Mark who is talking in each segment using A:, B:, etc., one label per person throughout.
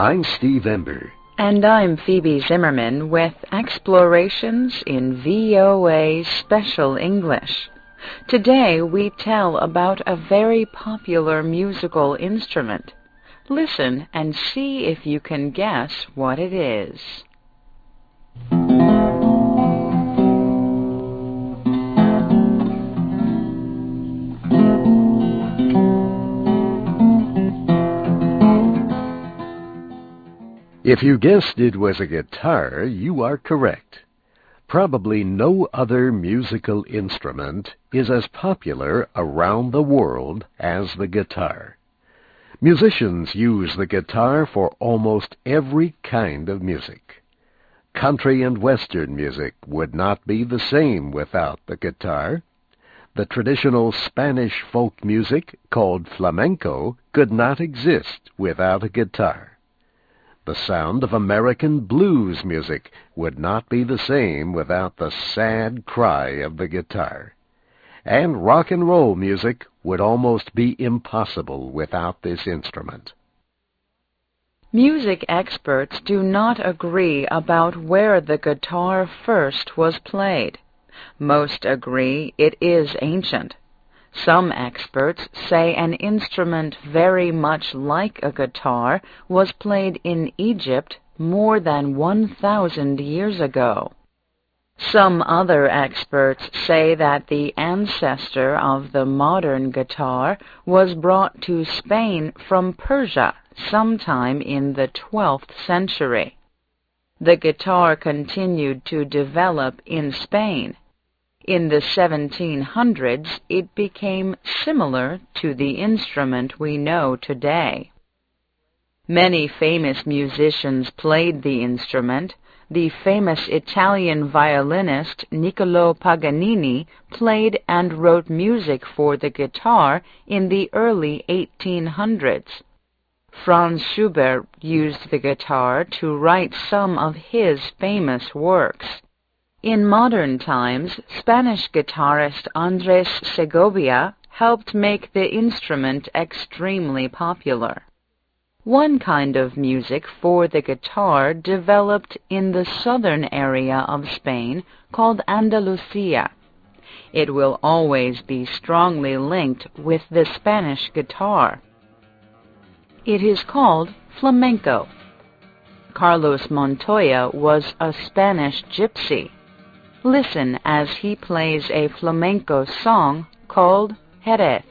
A: I'm Steve Ember.
B: And I'm Phoebe Zimmerman with Explorations in VOA Special English. Today we tell about a very popular musical instrument. Listen and see if you can guess what it is.
A: If you guessed it was a guitar, you are correct. Probably no other musical instrument is as popular around the world as the guitar. Musicians use the guitar for almost every kind of music. Country and Western music would not be the same without the guitar. The traditional Spanish folk music, called flamenco, could not exist without a guitar. The sound of American blues music would not be the same without the sad cry of the guitar. And rock and roll music would almost be impossible without this instrument.
B: Music experts do not agree about where the guitar first was played. Most agree it is ancient. Some experts say an instrument very much like a guitar was played in Egypt more than 1,000 years ago. Some other experts say that the ancestor of the modern guitar was brought to Spain from Persia sometime in the 12th century. The guitar continued to develop in Spain. In the 1700s, it became similar to the instrument we know today. Many famous musicians played the instrument. The famous Italian violinist Niccolò Paganini played and wrote music for the guitar in the early 1800s. Franz Schubert used the guitar to write some of his famous works. In modern times, Spanish guitarist Andrés Segovia helped make the instrument extremely popular. One kind of music for the guitar developed in the southern area of Spain called Andalusia. It will always be strongly linked with the Spanish guitar. It is called flamenco. Carlos Montoya was a Spanish gypsy. Listen as he plays a flamenco song called Jerez.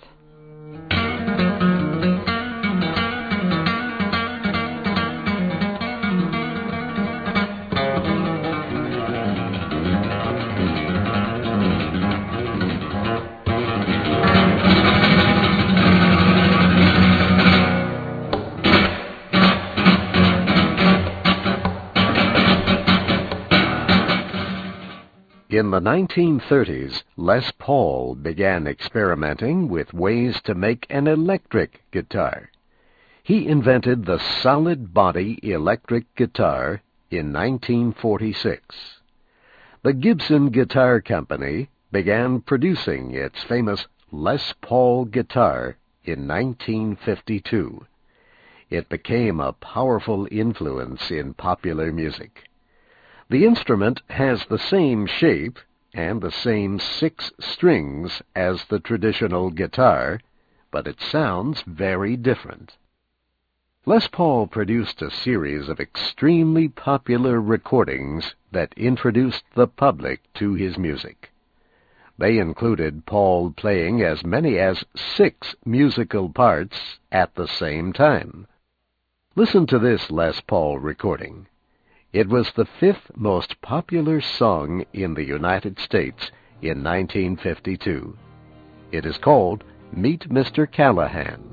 A: In the 1930s, Les Paul began experimenting with ways to make an electric guitar. He invented the solid-body electric guitar in 1946. The Gibson Guitar Company began producing its famous Les Paul guitar in 1952. It became a powerful influence in popular music. The instrument has the same shape and the same 6 strings as the traditional guitar, but it sounds very different. Les Paul produced a series of extremely popular recordings that introduced the public to his music. They included Paul playing as many as 6 musical parts at the same time. Listen to this Les Paul recording. It was the 5th most popular song in the United States in 1952. It is called Meet Mr. Callahan.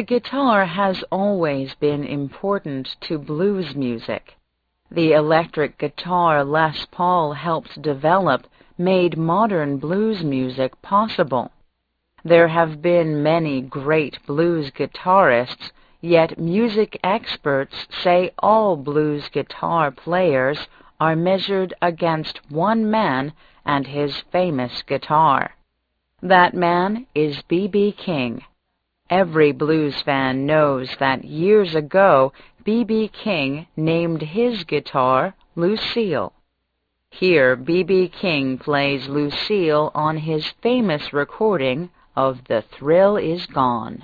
B: guitar has always been important to blues music. The electric guitar Les Paul helped develop made modern blues music possible. There have been many great blues guitarists, yet music experts say all blues guitar players are measured against one man and his famous guitar. That man is B.B. King. Every blues fan knows that years ago B.B. King named his guitar Lucille. Here B.B. King plays Lucille on his famous recording of The Thrill Is Gone.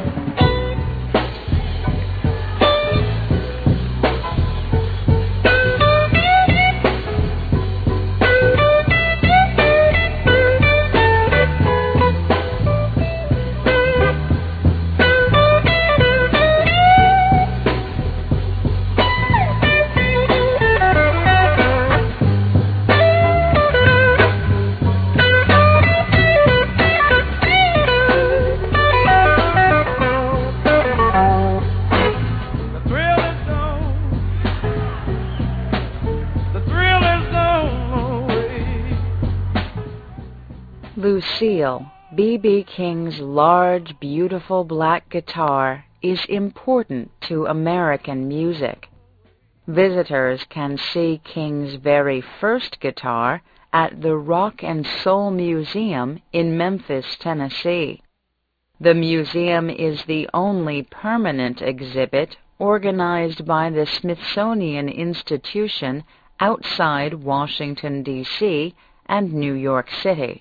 B: Lucille, B.B. King's large, beautiful black guitar, is important to American music. Visitors can see King's very first guitar at the Rock and Soul Museum in Memphis, Tennessee. The museum is the only permanent exhibit organized by the Smithsonian Institution outside Washington, D.C. and New York City.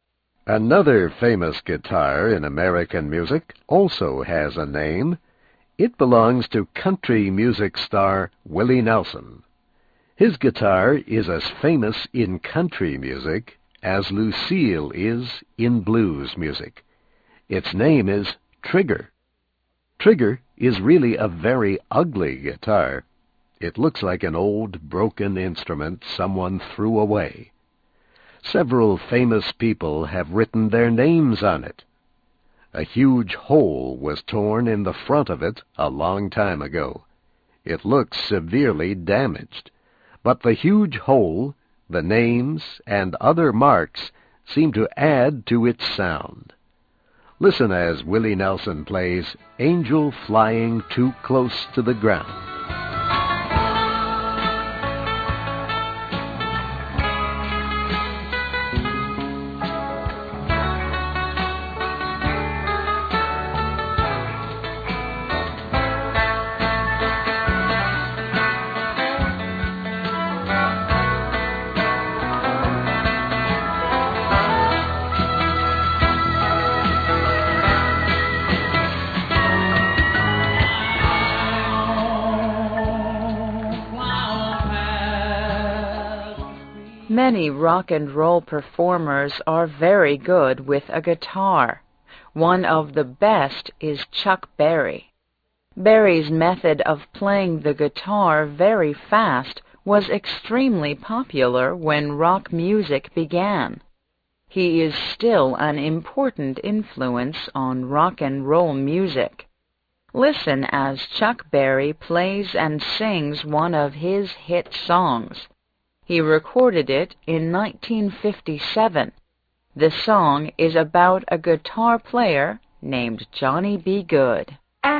A: Another famous guitar in American music also has a name. It belongs to country music star Willie Nelson. His guitar is as famous in country music as Lucille is in blues music. Its name is Trigger. Trigger is really a very ugly guitar. It looks like an old, broken instrument someone threw away. Several famous people have written their names on it. A huge hole was torn in the front of it a long time ago. It looks severely damaged, but the huge hole, the names, and other marks seem to add to its sound. Listen as Willie Nelson plays Angel Flying Too Close to the Ground.
B: Many rock and roll performers are very good with a guitar. One of the best is Chuck Berry. Berry's method of playing the guitar very fast was extremely popular when rock music began. He is still an important influence on rock and roll music. Listen as Chuck Berry plays and sings one of his hit songs. He recorded it in 1957. The song is about a guitar player named Johnny B. Goode.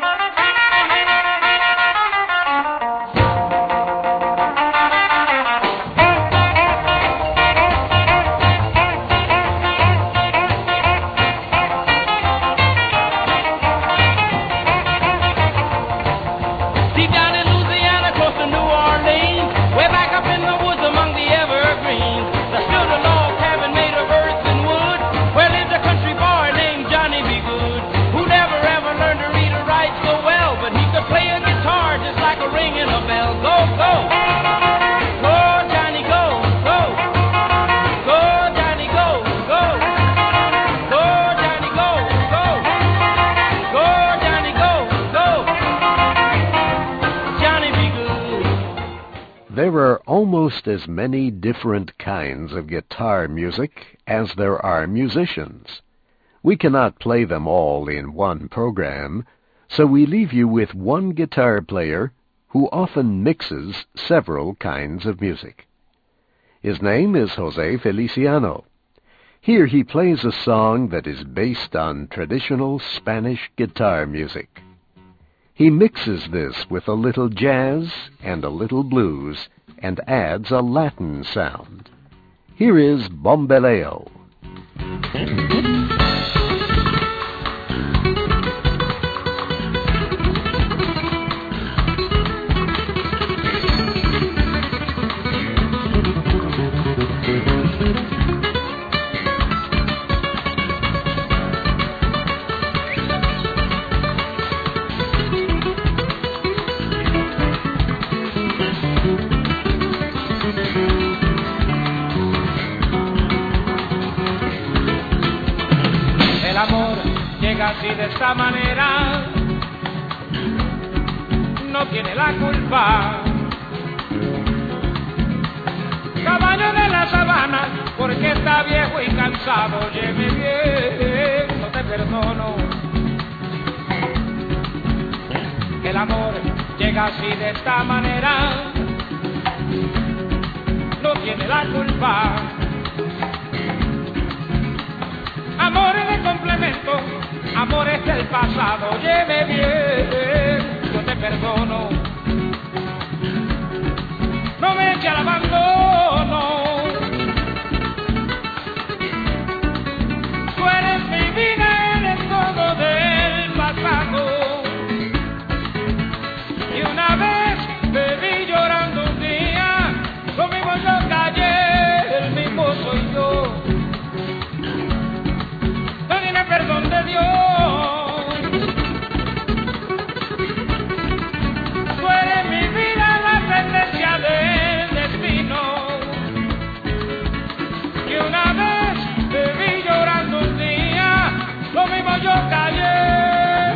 A: There are almost as many different kinds of guitar music as there are musicians. We cannot play them all in one program, So we leave you with one guitar player who often mixes several kinds of music. His name is Jose Feliciano. Here he plays a song that is based on traditional Spanish guitar music. He mixes this with a little jazz and a little blues and adds a Latin sound. Here is Bombeleo.
C: Así de esta manera, no tiene la culpa. Caballo de la sabana, porque está viejo y cansado, lleve bien, no te perdono. El amor llega así de esta manera, no tiene la culpa. Amores de complemento, amores del pasado, lleve bien, yo te perdono. No me eche al abandono. Tú eres mi vida, eres todo del pasado. Y una vez te vi llorando un día, lo mismo yo callé, el mismo soy yo. Perdón de Dios. Tú eres mi vida, la sentencia del destino. Y una vez te vi llorando un día, lo mismo yo callé.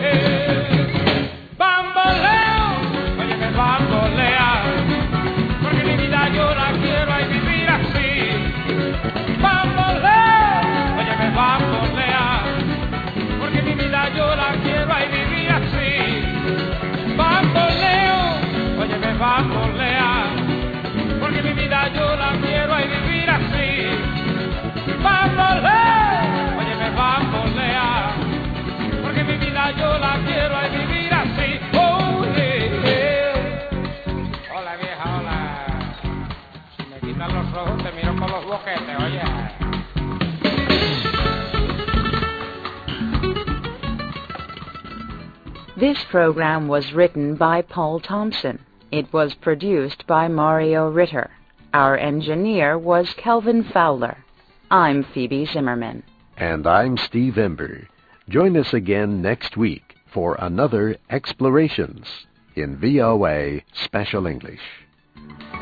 C: Bamboleo, óyeme bambolea, porque mi vida yo la quiero y vivir así. Bamboleo, óyeme bambolea, yo la quiero y vivir así. Bamboleo, óyeme bambolea, porque mi vida yo la quiero y vivir así. Bamboleo, óyeme bambolea, porque mi vida yo la quiero y vivir así. Oh, yeah. Hola vieja, hola. Si me quitan los ojos te miro con los boquetes, oye.
B: This program was written by Paul Thompson. It was produced by Mario Ritter. Our engineer was Kelvin Fowler. I'm Phoebe Zimmerman.
A: And I'm Steve Ember. Join us again next week for another Explorations in VOA Special English.